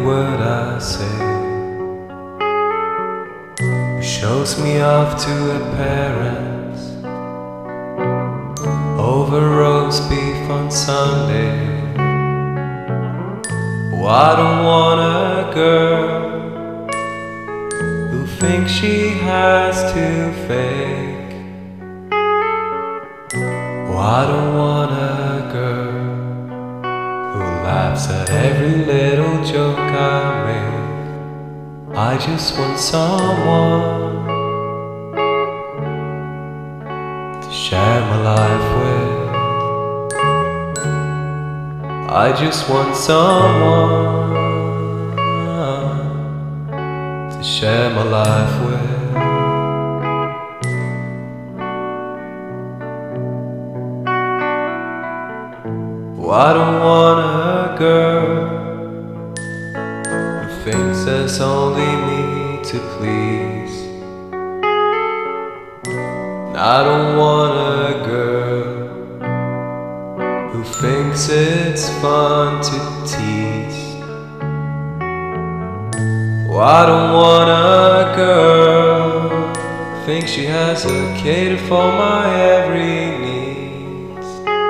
word I say. Who shows me off to her parents over roast beef on Sunday. Oh, I don't want a girl who thinks she has to fake. Oh, I don't want a girl who laughs at every little joke I make. I just want someone to share my life with. I just want someone to share my life with. Oh, I don't want a girl who thinks there's only me to please. And I don't want a girl who thinks it's fun to tease. Oh, I don't want a girl who thinks she has to cater for my every needs.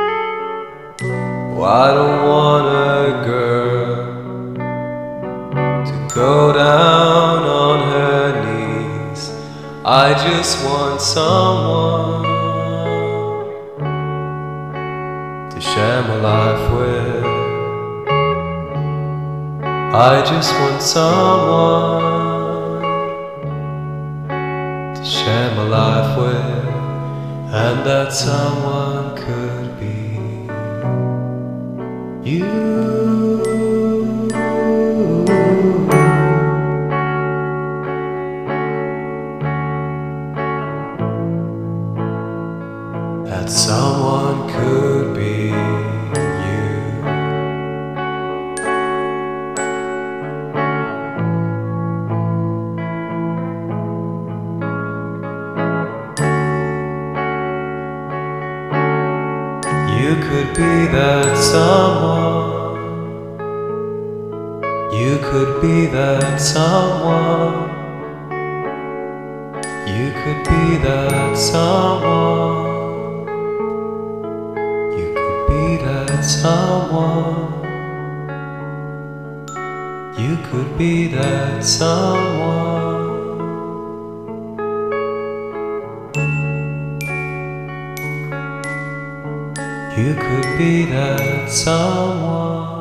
Oh, I don't want a girl to go down on her knees. I just want someone to share my life with. I just want someone to share my life with, and that someone could be you. That someone could be you. You could be that someone. You could be that someone. You could be that someone. Someone, you could be that someone. You could be that someone.